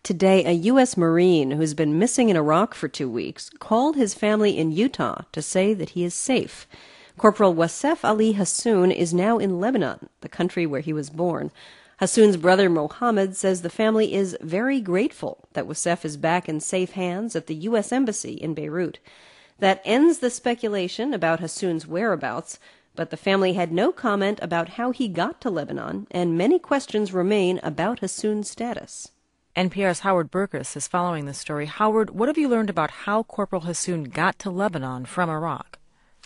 Today, a U.S. Marine who's been missing in Iraq for 2 weeks called his family in Utah to say that he is safe. Corporal Wasef Ali Hassoun is now in Lebanon, the country where he was born. Hassoun's brother Mohammed says the family is very grateful that Wasef is back in safe hands at the U.S. Embassy in Beirut. That ends the speculation about Hassoun's whereabouts, but the family had no comment about how he got to Lebanon, and many questions remain about Hassoun's status. NPR's Howard Burkus is following this story. Howard, what have you learned about how Corporal Hassoun got to Lebanon from Iraq?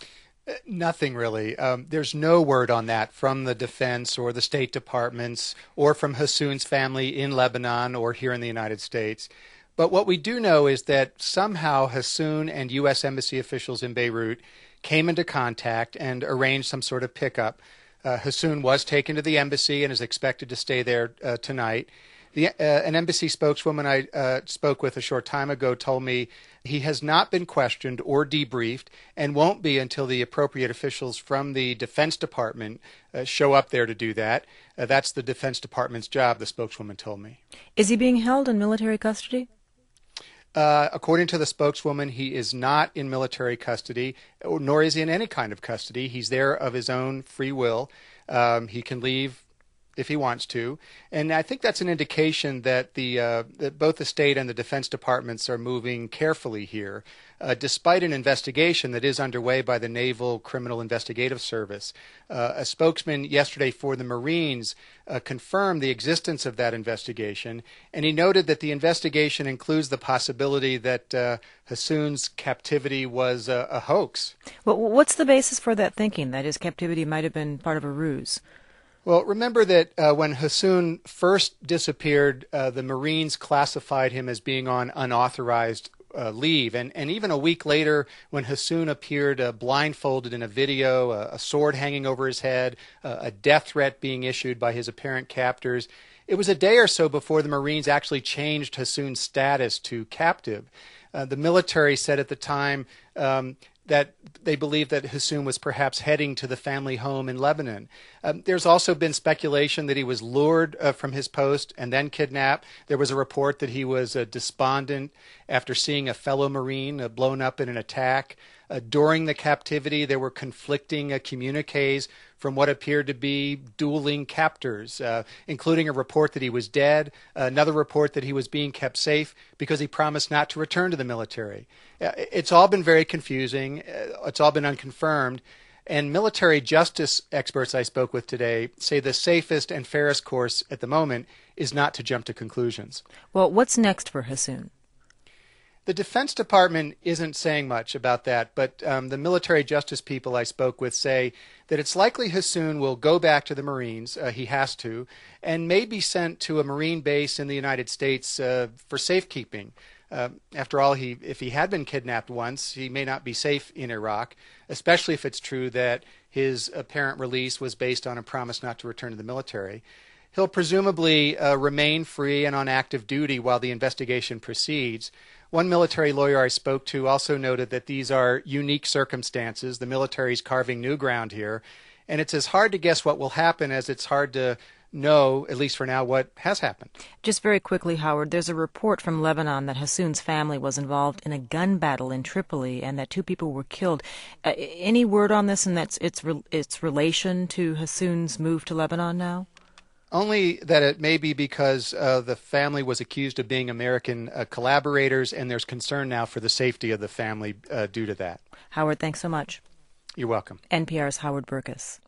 Nothing really. There's no word on that from the Defense or the State Departments or from Hassoun's family in Lebanon or here in the United States. But what we do know is that somehow Hassoun and U.S. Embassy officials in Beirut came into contact and arranged some sort of pickup. Hassoun was taken to the embassy and is expected to stay there tonight. An embassy spokeswoman I spoke with a short time ago told me he has not been questioned or debriefed and won't be until the appropriate officials from the Defense Department show up there to do that. That's the Defense Department's job, the spokeswoman told me. Is he being held in military custody? According to the spokeswoman, he is not in military custody, nor is he in any kind of custody. He's there of his own free will. He can leave if he wants to. And I think that's an indication that that both the state and the Defense Departments are moving carefully here, despite an investigation that is underway by the Naval Criminal Investigative Service. A spokesman yesterday for the Marines confirmed the existence of that investigation, and he noted that the investigation includes the possibility that Hassoun's captivity was a hoax. Well, what's the basis for that thinking, that his captivity might have been part of a ruse? Well, remember that when Hassoun first disappeared, the Marines classified him as being on unauthorized leave. And even a week later, when Hassoun appeared blindfolded in a video, a sword hanging over his head, a death threat being issued by his apparent captors, it was a day or so before the Marines actually changed Hassoun's status to captive. The military said at the time that they believed that Hassoun was perhaps heading to the family home in Lebanon. There's also been speculation that he was lured from his post and then kidnapped. There was a report that he was despondent after seeing a fellow Marine blown up in an attack. During the captivity, there were conflicting communiques from what appeared to be dueling captors, including a report that he was dead, another report that he was being kept safe because he promised not to return to the military. It's all been very confusing. It's all been unconfirmed. And military justice experts I spoke with today say the safest and fairest course at the moment is not to jump to conclusions. Well, what's next for Hassoun? The Defense Department isn't saying much about that, but the military justice people I spoke with say that it's likely Hassoun will go back to the Marines, he has to, and may be sent to a Marine base in the United States for safekeeping. After all, if he had been kidnapped once, he may not be safe in Iraq, especially if it's true that his apparent release was based on a promise not to return to the military. He'll presumably remain free and on active duty while the investigation proceeds. One military lawyer I spoke to also noted that these are unique circumstances. The military is carving new ground here, and it's as hard to guess what will happen as it's hard to know, at least for now, what has happened. Just very quickly, Howard, there's a report from Lebanon that Hassoun's family was involved in a gun battle in Tripoli and that 2 people were killed. Any word on this and that's its relation to Hassoun's move to Lebanon now? Only that it may be because the family was accused of being American collaborators, and there's concern now for the safety of the family due to that. Howard, thanks so much. You're welcome. NPR's Howard Burkus.